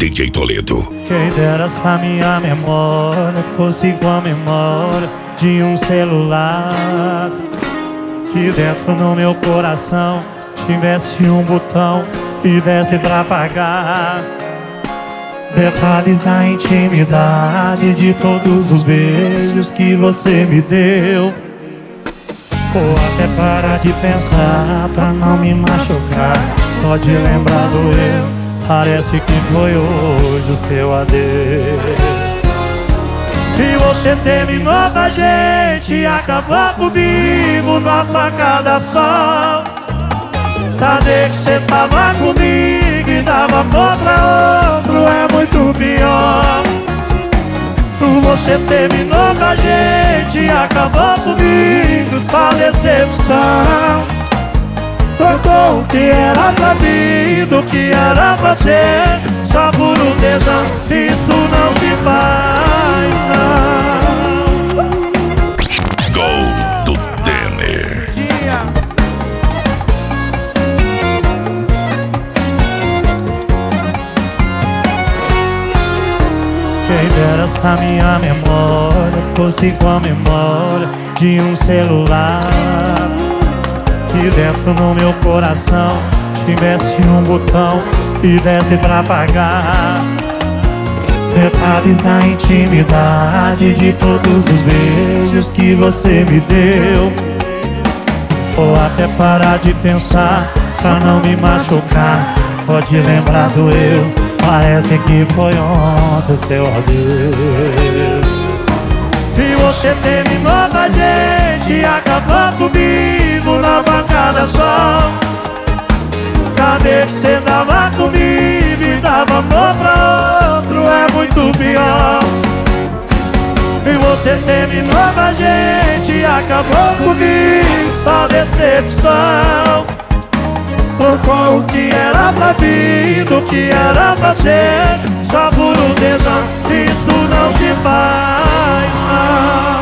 DJ Toledo. Quem dera se a minha memória fosse igual a memória de um celular, que dentro no meu coração tivesse um botão e desse pra apagar detalhes da intimidade de todos os beijos que você me deu. Ou até parar de pensar pra não me machucar, só de lembrar do eu, parece que foi hoje o seu adeus. E você terminou com a gente, acabou comigo numa facada só. Saber que você tava comigo e dava amor pra outro é muito pior. Você terminou com a gente, acabou comigo, só decepção. Trocou o que era pra mim do que era pra ser, só por um tesão. Isso não se faz, não. Gol do Denner. Quem dera se a minha memória fosse igual a memória de um celular, que dentro no meu coração tivesse um botão e desse pra apagar detalhes da intimidade de todos os beijos que você me deu. Ou até parar de pensar pra não me machucar, só de lembrar do eu, parece que foi ontem seu adeus. E você terminou com a gente, acabou comigo na bancada só. Saber que você tava comigo e dava amor pra outro é muito pior. E você terminou com a gente, acabou comigo, só decepção. Trocou o que era pra mim do que era pra ser, só por um tesão. Isso não se faz, não.